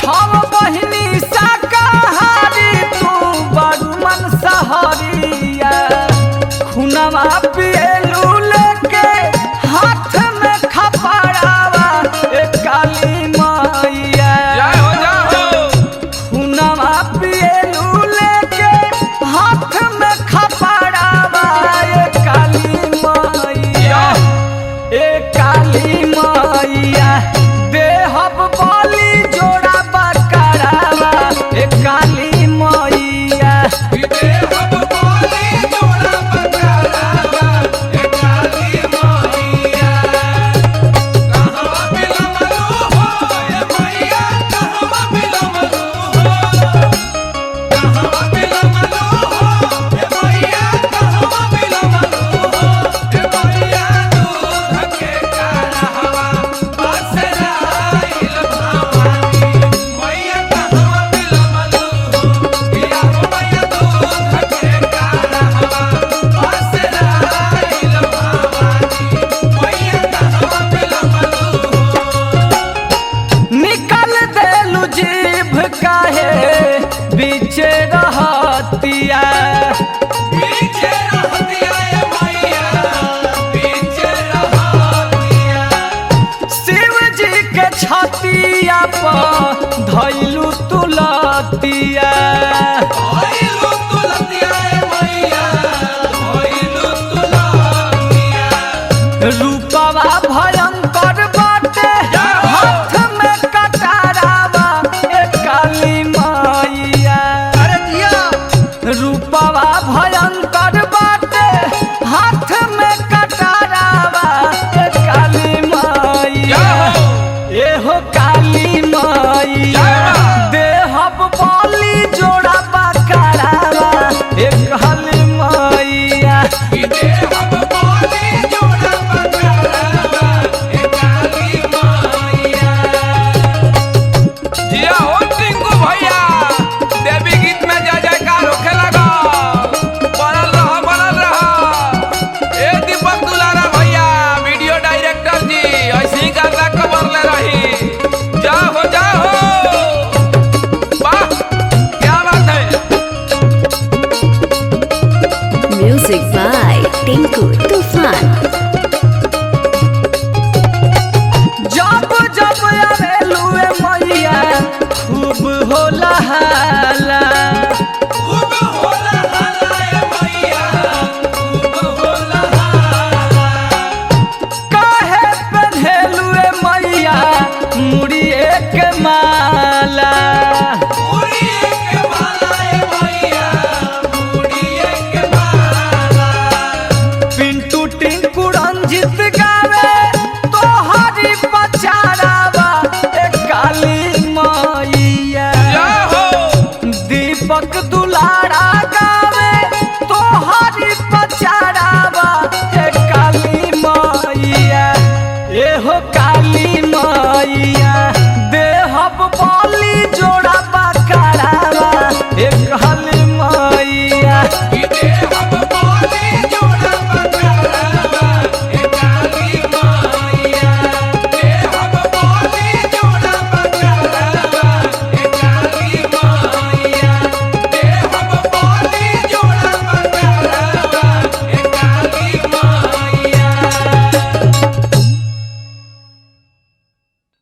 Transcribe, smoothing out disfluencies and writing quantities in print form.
छव बहिनी शाकाहारी तू बड़ू मन सहरिया खुनवा पिएलू लेके हाथ में खपड़ावा ए काली मैया खुनवा पिएलू लेके हाथ में खपड़ावा ए काली मैया ए काली मैया देहब बलि जोड़ा बकरावा ए काली मैया देहब बलि जोड़ा बकरावा ए काली मैया कहवा बिलमलू हो ए मैया कहवा बिलमलू हो कहवा बिलमलू हो ए मैया कहवा बिलमलू हो ए मैया दूध के कारहवा बसराइल भवानी मैया कहवा बिलमलू हो किया हो मैया दूध के कारहवा बसराइल भवानी मैया कहवा बिलमलू हो निकल देलू जीभ काहे बीचे रहतिया पीछे रहतिया ए मैया पीछे रहतिया शिव जी के छतिया पर धैलू तुलतिया भइलु तुलतिया ए मैया भइलु तुलतिया रूपवा भयंकर बाटे हाथ में कटारावा ए काली मैया अरे जिया रूपवा भयंकर बाटे हाथ में कटारावा ए काली मैया ए हो काली मैया